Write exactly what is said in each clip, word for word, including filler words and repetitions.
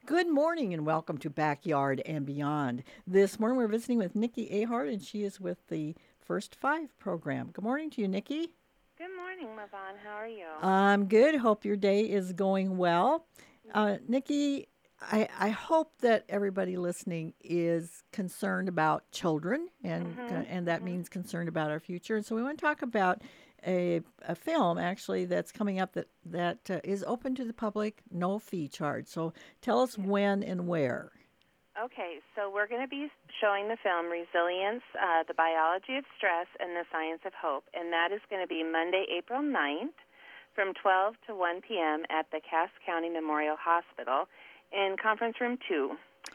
Good morning and welcome to Backyard and Beyond. This morning we're visiting with Nikki Ahart and she is with the First Five program. Good morning to you, Nikki. Good morning, Levon. How are you? I'm good. Hope your day is going well. Uh, Nikki, I, I hope that everybody listening is concerned about children, and Mhm. and that Mhm. means concerned about our future. And so we want to talk about a, a film actually that's coming up that that uh, is open to the public, no fee charge. So tell us Yeah. when and where. Okay, so we're going to be showing the film Resilience, uh, the Biology of Stress and the Science of Hope, and that is going to be Monday, April ninth from twelve to one p.m. at the Cass County Memorial Hospital in Conference Room two.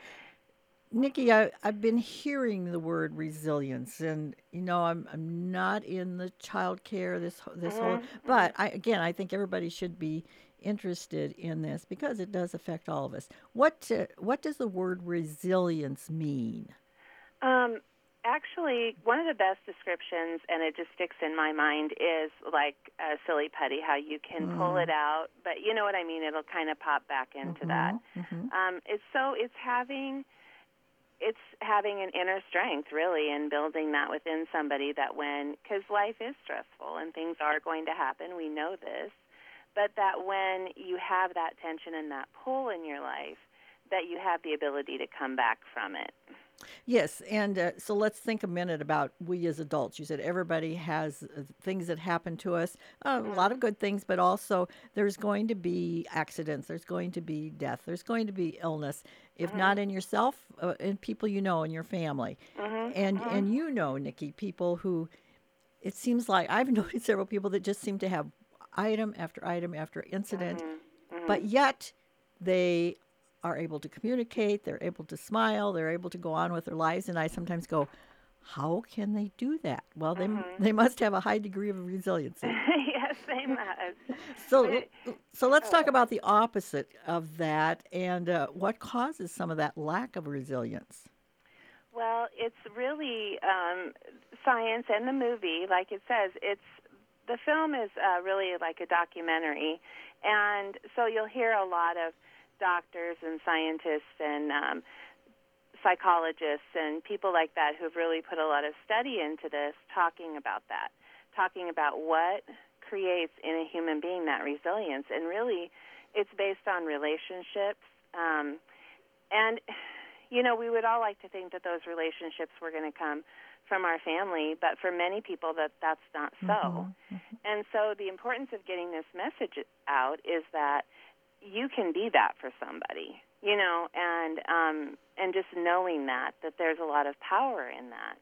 Nikki, I, I've been hearing the word resilience, and you know, I'm I'm not in the child care this wh- this whole, Mhm. but Mhm. I again, I think everybody should be interested in this because it does affect all of us. What uh, what does the word resilience mean? Um Actually, one of the best descriptions, and it just sticks in my mind, is like a silly putty, how you can pull it Mm, out, but you know what I mean, it'll kind of pop back into that. mm-hmm, mm-hmm. Um, it's so it's having it's having an inner strength really and building that within somebody that when because life is stressful and things are going to happen, we know this, but that when you have that tension and that pull in your life, that you have the ability to come back from it. Yes, and uh, so let's think a minute about we as adults. You said everybody has uh, things that happen to us, uh, a lot of Mhm. good things, but also there's going to be accidents, there's going to be death, there's going to be illness, if not Mhm. in yourself, uh, in people you know in your family. Mhm. And Mhm. and you know, Nikki, people who it seems like I've noticed several people that just seem to have item after item after incident, Mhm. but Mhm. yet they are able to communicate, they're able to smile, they're able to go on with their lives. And I sometimes go, how can they do that? Well, they, Mhm. they must have a high degree of resiliency. Yes, they must. So, But so let's oh, talk about the opposite of that and uh, what causes some of that lack of resilience. well, it's really um, science and the movie, like it says. It's the film is uh, really like a documentary, and so you'll hear a lot of doctors and scientists and um, psychologists and people like that who've really put a lot of study into this, talking about that, talking about what creates in a human being that resilience, and really, it's based on relationships. Um, and you know, we would all like to think that those relationships were going to come from our family, but for many people that that's not so. Mm-hmm. And so the importance of getting this message out is that you can be that for somebody, you know, and um and just knowing that that there's a lot of power in that.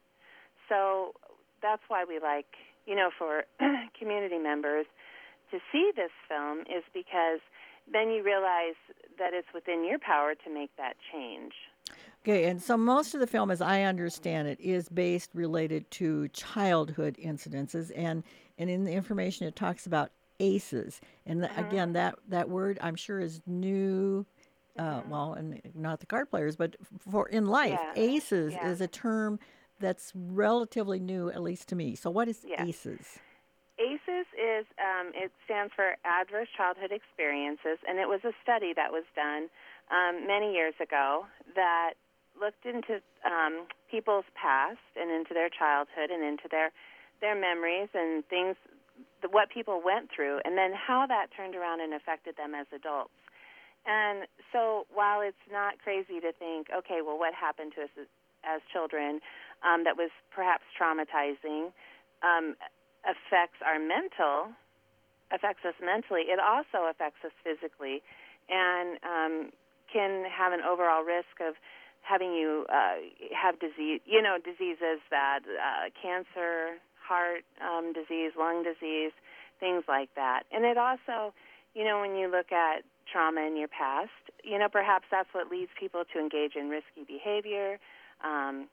So that's why we like, you know, for community members to see this film is because then you realize that it's within your power to make that change. Okay, and so most of the film, as I understand it, is based related to childhood incidences, and and in the information it talks about ACEs, and the, Mhm. again that that word I'm sure is new, uh, Mhm. well, and not the card players, but for in life, Yeah. ACEs Yeah. is a term that's relatively new, at least to me. So what is Yes. ACEs? ACEs is um, it stands for Adverse Childhood Experiences, and it was a study that was done um, many years ago that looked into um, people's past and into their childhood and into their their memories and things, the, what people went through, and then how that turned around and affected them as adults. And so, while it's not crazy to think, okay, well, what happened to us as, as children um, that was perhaps traumatizing, um, affects our mental, affects us mentally, it also affects us physically, and um, can have an overall risk of having you uh, have disease, you know, diseases that uh, cancer, heart um, disease, lung disease, things like that. And it also, you know, when you look at trauma in your past, you know, perhaps that's what leads people to engage in risky behavior. Um,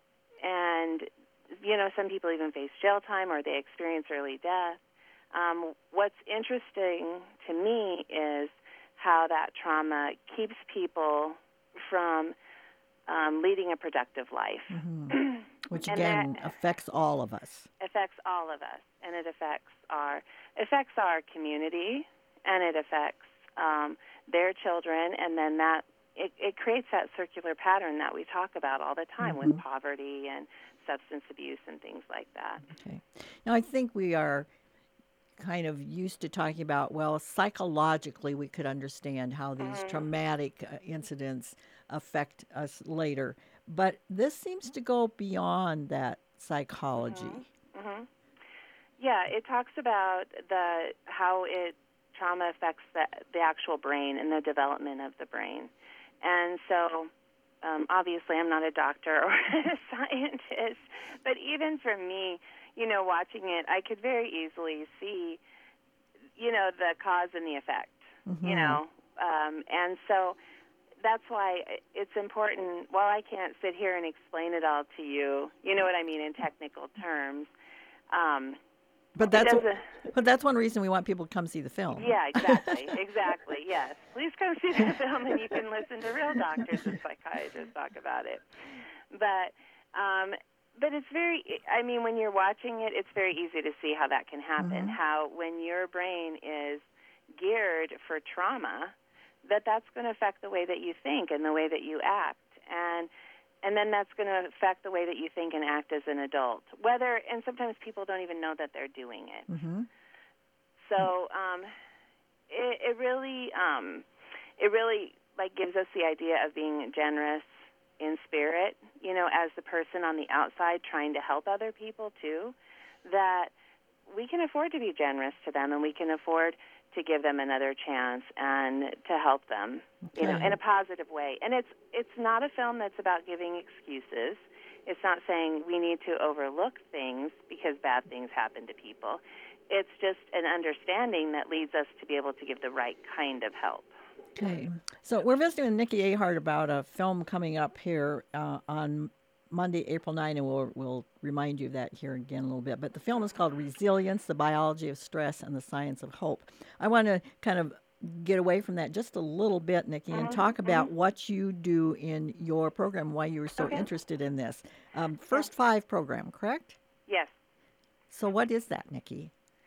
and you know, some people even face jail time or they experience early death. Um, what's interesting to me is how that trauma keeps people from um, leading a productive life, Hmm. Which and that again affects all of us. affects all of us, and it affects our affects our community, and it affects um, their children, and then that it, it creates that circular pattern that we talk about all the time Mm-hmm. with poverty and substance abuse and things like that. Okay. Now, I think we are kind of used to talking about, well, psychologically, we could understand how these Mm-hmm. traumatic uh, incidents affect us later. But this seems to go beyond that psychology. Mm-hmm. Yeah, it talks about the how it trauma affects the the actual brain and the development of the brain. And so, um, obviously, I'm not a doctor or a scientist, but even for me, you know, watching it, I could very easily see, you know, the cause and the effect. Mm-hmm. You know, um, and so that's why it's important. While I can't sit here and explain it all to you, you know what I mean, in technical terms. Um, But that's it doesn't, but that's one reason we want people to come see the film. yeah, exactly, exactly. Yes, please come see the film, and you can listen to real doctors and psychiatrists talk about it. But, um, but it's very. I mean, when you're watching it, it's very easy to see how that can happen. Mm-hmm. How when your brain is geared for trauma, that that's going to affect the way that you think and the way that you act, and and then that's going to affect the way that you think and act as an adult. Whether and sometimes people don't even know that they're doing it. Mm-hmm. So um, it, it really, um, it really like gives us the idea of being generous in spirit. You know, as the person on the outside trying to help other people too, that we can afford to be generous to them, and we can afford to give them another chance and to help them, you know, Okay. in a positive way. And it's it's not a film that's about giving excuses. It's not saying we need to overlook things because bad things happen to people. It's just an understanding that leads us to be able to give the right kind of help. Okay. So we're visiting with Nikki Ahart about a film coming up here uh, on Monday, April ninth, and we'll, we'll remind you of that here again a little bit. But the film is called Resilience, the Biology of Stress and the Science of Hope. I want to kind of get away from that just a little bit, Nikki, and Mm-hmm. talk about mm-hmm. what you do in your program, why you were so Okay. interested in this. Um, First Five program, correct? Yes. So what is that, Nikki?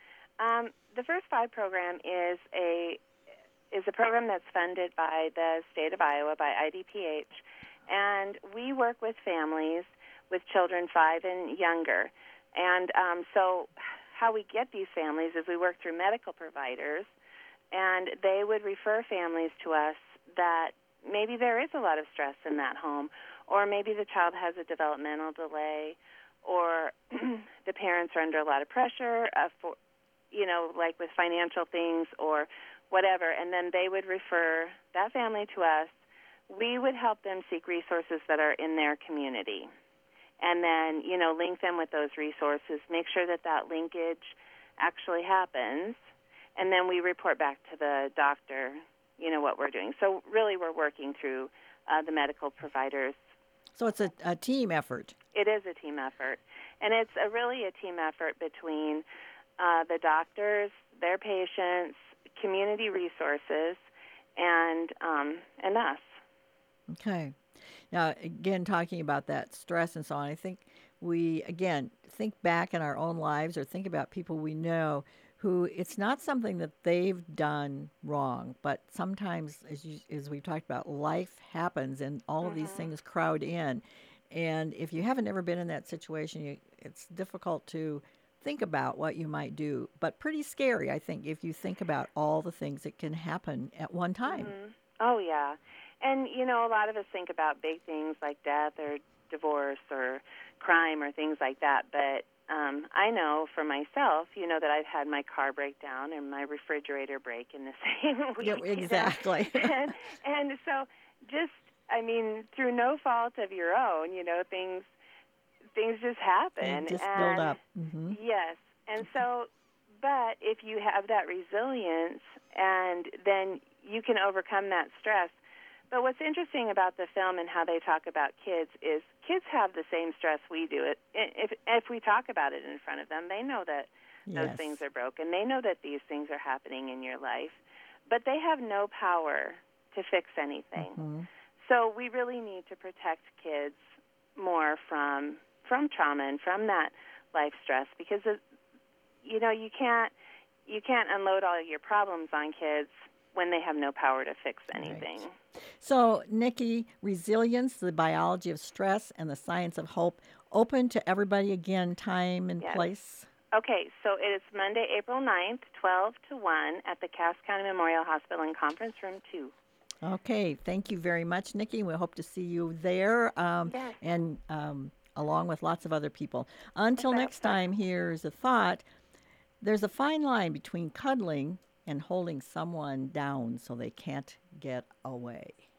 Um, the First Five program is a is a program that's funded by the state of Iowa, by I D P H, and we work with families with children five and younger. And um, so how we get these families is we work through medical providers, and they would refer families to us that maybe there is a lot of stress in that home, or maybe the child has a developmental delay, or the parents are under a lot of pressure, uh, for, you know, like with financial things or whatever, and then they would refer that family to us. We would help them seek resources that are in their community, and then, you know, link them with those resources, make sure that that linkage actually happens, and then we report back to the doctor, you know, what we're doing. So really we're working through uh, the medical providers. So it's a, a team effort. It is a team effort, and it's a, really a team effort between uh, the doctors, their patients, community resources, and um, and us. Okay. Now, again, talking about that stress and so on, I think we, again, think back in our own lives or think about people we know who it's not something that they've done wrong, but sometimes, as, you, as we talked about, life happens and all mm-hmm. of these things crowd in. And if you haven't ever been in that situation, you, it's difficult to think about what you might do, but pretty scary, I think, if you think about all the things that can happen at one time. Mm-hmm. Oh, yeah. And, you know, a lot of us think about big things like death or divorce or crime or things like that, but um, I know for myself, you know, that I've had my car break down and my refrigerator break in the same week. Yeah, exactly. You know? and, and so just, I mean, through no fault of your own, you know, things things just happen. They just and, build up. Mm-hmm. Yes. And so, but if you have that resilience, and then you can overcome that stress. But what's interesting about the film and how they talk about kids is kids have the same stress we do. It if if we talk about it in front of them, they know that yes. those things are broken. They know that these things are happening in your life, but they have no power to fix anything. Mm-hmm. So we really need to protect kids more from from trauma and from that life stress, because it, you know you can't you can't unload all of your problems on kids when they have no power to fix anything. Right. So, Nikki, resilience, the biology of stress, and the science of hope, open to everybody again, time and Yes. place. Okay, so it is Monday, April ninth, twelve to one at the Cass County Memorial Hospital in Conference Room two. Okay, thank you very much, Nikki. We hope to see you there um, Yes. and um, along with lots of other people. Until Okay. next time, here's a thought. There's a fine line between cuddling and holding someone down so they can't get away.